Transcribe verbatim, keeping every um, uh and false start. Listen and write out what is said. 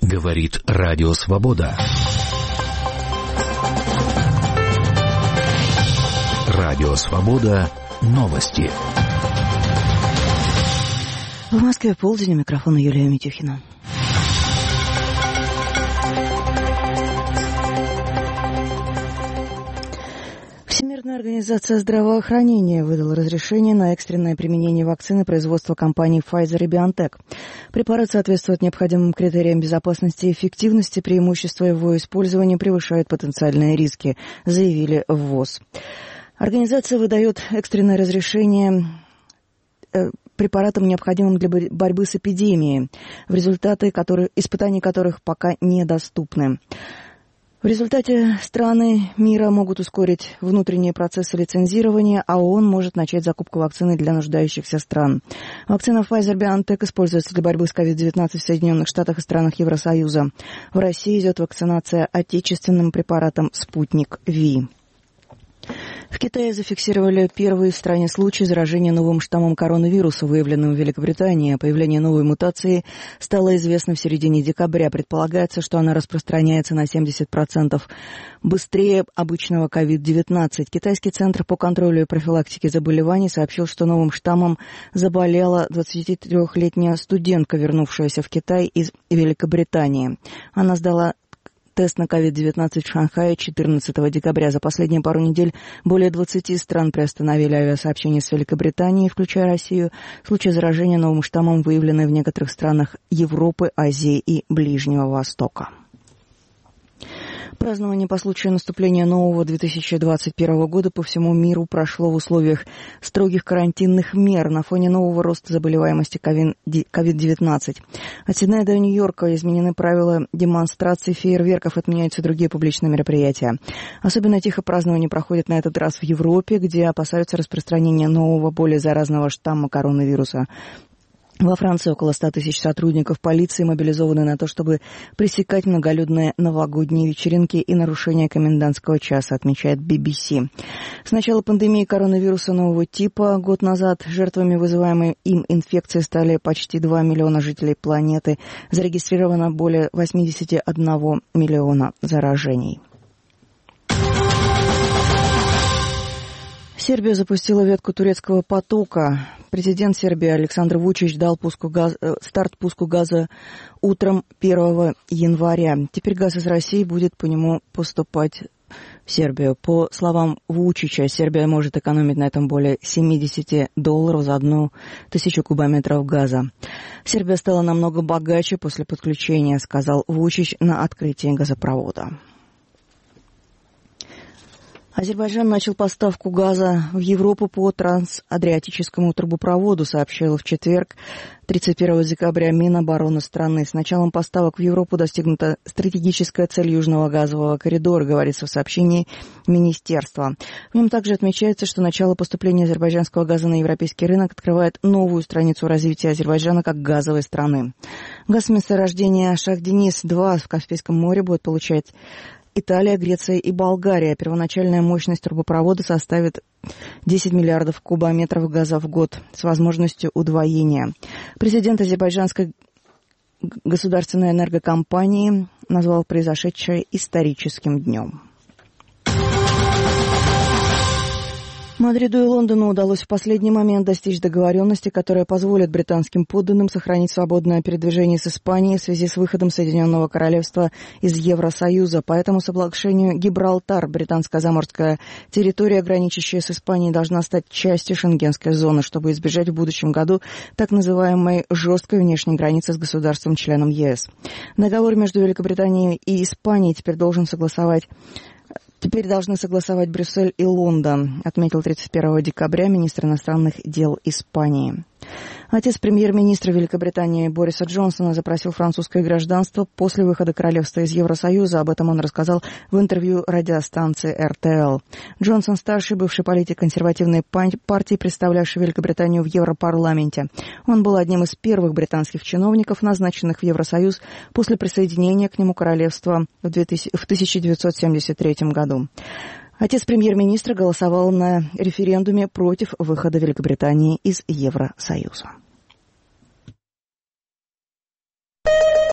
Говорит Радио Свобода. Радио Свобода. Новости. В Москве полдень, у микрофона Юлия Митюхина. Всемирная организация здравоохранения выдала разрешение на экстренное применение вакцины производства компаний Pfizer и BioNTech. Препарат соответствует необходимым критериям безопасности и эффективности, преимущества его использования превышают потенциальные риски, заявили в ВОЗ. Организация выдает экстренное разрешение препаратам, необходимым для борьбы с эпидемией, в результате которых, испытаний которых пока недоступны. В результате страны мира могут ускорить внутренние процессы лицензирования, а ООН может начать закупку вакцины для нуждающихся стран. Вакцина Pfizer-BioNTech используется для борьбы с ковид девятнадцать в Соединенных Штатах и странах Евросоюза. В России идет вакцинация отечественным препаратом «Спутник Ви». В Китае зафиксировали первый в стране случай заражения новым штаммом коронавируса, выявленным в Великобритании. Появление новой мутации стало известно в середине декабря. Предполагается, что она распространяется на семьдесят процентов быстрее обычного ковид девятнадцать. Китайский центр по контролю и профилактике заболеваний сообщил, что новым штаммом заболела двадцатитрёхлетняя студентка, вернувшаяся в Китай из Великобритании. Она сдала тест на ковид девятнадцать в Шанхае четырнадцатого декабря. За последние пару недель более двадцати стран приостановили авиасообщение с Великобританией, включая Россию. Случаи заражения новым штаммом выявлены в некоторых странах Европы, Азии и Ближнего Востока. Празднование по случаю наступления нового две тысячи двадцать первого года по всему миру прошло в условиях строгих карантинных мер на фоне нового роста заболеваемости ковид девятнадцать. От Сиднея до Нью-Йорка изменены правила демонстраций фейерверков, отменяются другие публичные мероприятия. Особенно тихо празднование проходит на этот раз в Европе, где опасаются распространения нового, более заразного штамма коронавируса. Во Франции около ста тысяч сотрудников полиции мобилизованы на то, чтобы пресекать многолюдные новогодние вечеринки и нарушения комендантского часа, отмечает би би си. С начала пандемии коронавируса нового типа год назад жертвами вызываемой им инфекции стали почти два миллиона жителей планеты. Зарегистрировано более восемьдесят один миллиона заражений. Сербия запустила ветку турецкого потока. Президент Сербии Александр Вучич дал пуску газ, старт пуску газа утром первого января. Теперь газ из России будет по нему поступать в Сербию. По словам Вучича, Сербия может экономить на этом более семьдесят долларов за одну тысячу кубометров газа. Сербия стала намного богаче после подключения, сказал Вучич на открытии газопровода. Азербайджан начал поставку газа в Европу по трансадриатическому трубопроводу, сообщил в четверг, тридцать первого декабря, Минобороны страны. С началом поставок в Европу достигнута стратегическая цель Южного газового коридора, говорится в сообщении министерства. В нем также отмечается, что начало поступления азербайджанского газа на европейский рынок открывает новую страницу развития Азербайджана как газовой страны. Газ месторождения Шах-Денис-два в Каспийском море будет получать Италия, Греция и Болгария. Первоначальная мощность трубопровода составит десять миллиардов кубометров газа в год с возможностью удвоения. Президент азербайджанской государственной энергокомпании назвал произошедшее историческим днем. Мадриду и Лондону удалось в последний момент достичь договоренности, которая позволит британским подданным сохранить свободное передвижение с Испанией в связи с выходом Соединенного Королевства из Евросоюза. По этому соглашению Гибралтар, британская заморская территория, граничащая с Испанией, должна стать частью шенгенской зоны, чтобы избежать в будущем году так называемой жесткой внешней границы с государством-членом ЕС. Договор между Великобританией и Испанией теперь должен согласовать Теперь должны согласовать Брюссель и Лондон, отметил тридцать первого декабря министр иностранных дел Испании. Отец премьер-министра Великобритании Бориса Джонсона запросил французское гражданство после выхода королевства из Евросоюза. Об этом он рассказал в интервью радиостанции эр тэ эл. Джонсон-старший, бывший политик консервативной партии, представлявший Великобританию в Европарламенте. Он был одним из первых британских чиновников, назначенных в Евросоюз после присоединения к нему королевства в тысяча девятьсот семьдесят третьем году. Отец премьер-министра голосовал на референдуме против выхода Великобритании из Евросоюза.